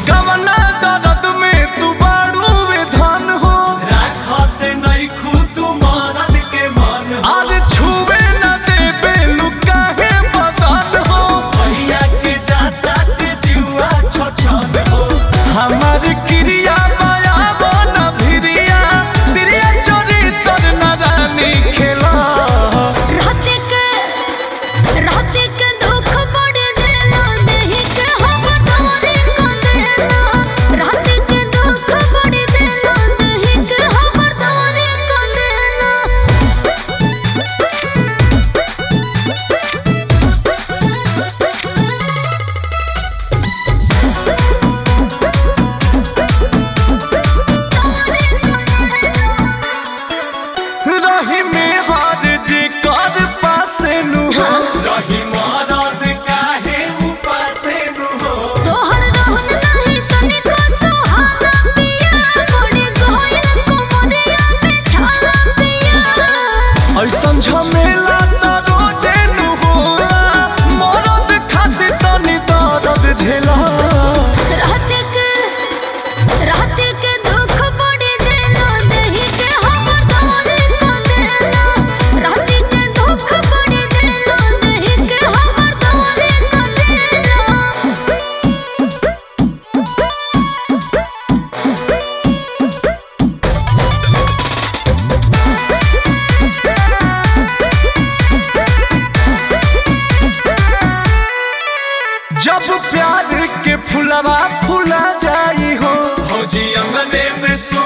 कवना दर्द में तू बाड़ू विधान हो राखत नहीं खुद मरद के मन आज छुए न देबे लुकाहे बदन हो भैया के जाता ते जुआ छछन हो हमार क्रिया माया बन भिरिया तिरिया चोरी तर न रानी खेला रहते के दुख बड़े देला देहि के हम तोरे को देला रहते के दुख बड़े देला देहि के हम तोरे को रही में हार जे कर पासे नु हो रही मरद काहे उपासे नु हो तोहर रहन नहीं तनिको सुहाना पिया बड़े गहल को मोदिया पे छाला पिया ऐसन झमेला त रोजे नु होला मरद खातिर तनी दर्द झेला रहते के दुख बड़े देला देहि के हम तोरे को देला रहते के दुख बड़े देला देहि के हम तोरे को देला जब प्यार के फुलवा फुला जाई हो भौजी अंगने में